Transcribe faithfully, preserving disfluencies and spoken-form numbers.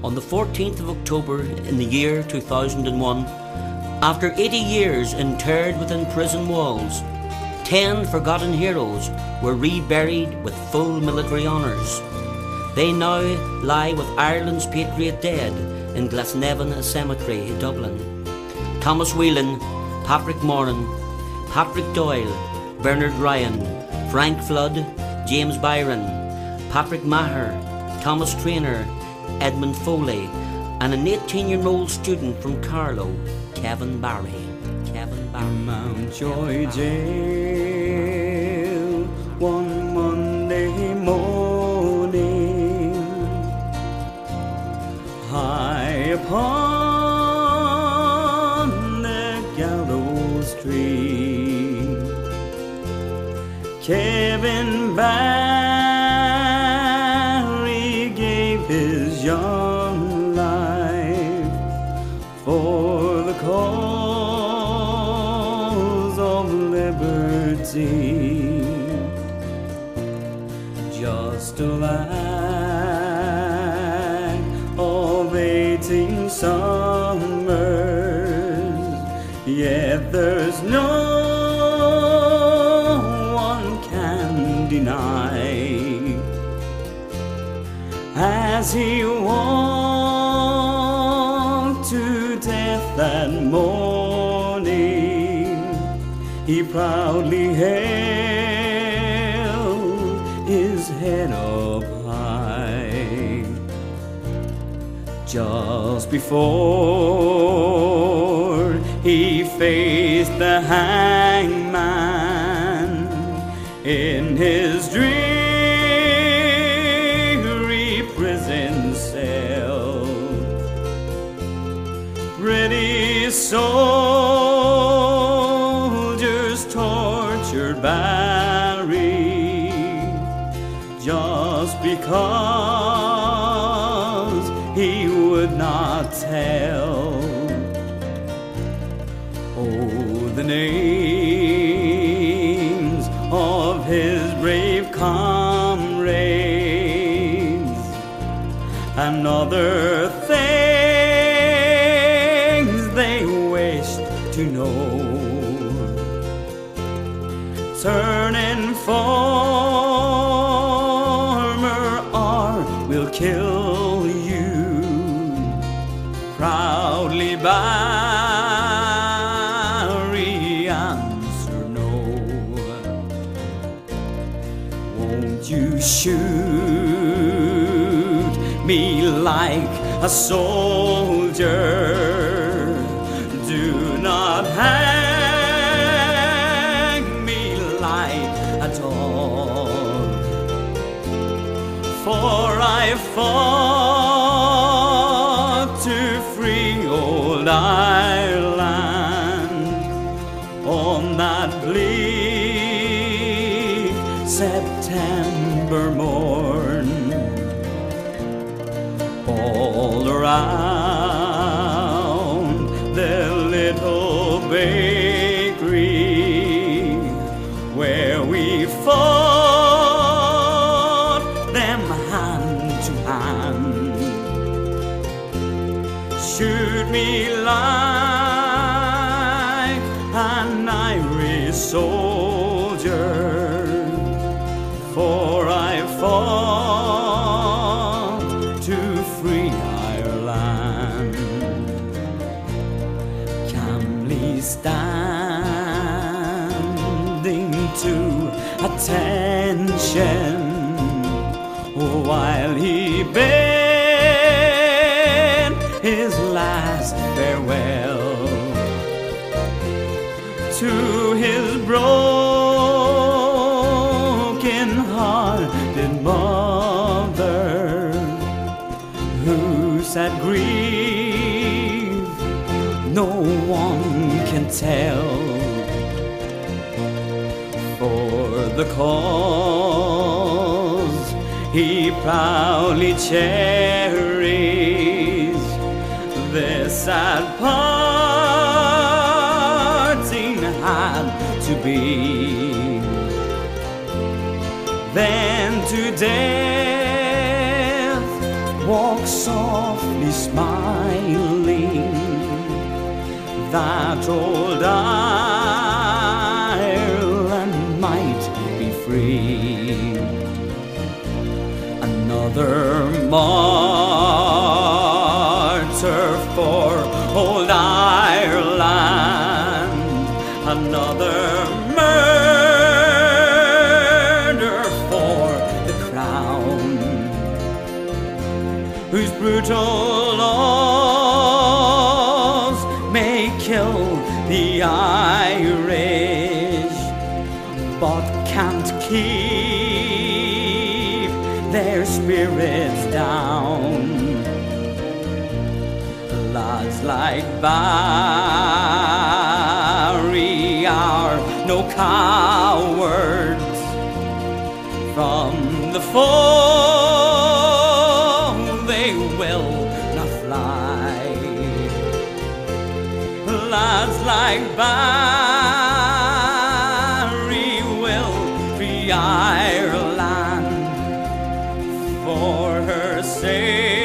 on the fourteenth of October in the year two thousand one, after eighty years interred within prison walls, ten forgotten heroes were reburied with full military honours. They now lie with Ireland's patriot dead in Glasnevin Cemetery, Dublin. Thomas Whelan, Patrick Moran, Patrick Doyle, Bernard Ryan, Frank Flood, James Byron, Patrick Maher, Thomas Traynor, Edmund Foley, and an eighteen-year-old student from Carlow, Kevin Barry. Kevin Barry. In Mountjoy Jail, one Monday morning, high upon the gallows tree, Kevin Barry gave his young life for the cause of liberty. Just a lad of eighteen summers, yet there's no one can deny, as he walked to death that morning, he proudly held his head up high. Just before he faced the hangman in his dreary prison cell, British soldiers tortured Barry just because he would not tell. Oh, the names of his brave comrades and other things they wished to know. Turning former or will kill you. Proudly Barry answer no. Won't you shoot me like a soldier? Do not hang me like a dog, for I fought to free old Ireland on that bleak September morn. All around the little bakery where we fought them hand to hand, shoot me like an Irish soldier, for I fought to free Ireland. Calmly standing to attention while he bade his last farewell to his broken-hearted mother, who sat grief no one can tell. For the cause he proudly cherries, this sad parting had to be. Then to death walks softly smiling, that old Ireland might be free. Another martyr for old Ireland, another murder for the crown, whose brutal laws may kill the Irish, but can't keep their spirits down. Lads like Barry are no cowards. From the foe they will not fly. Lads like Barry will free Ireland for her sake.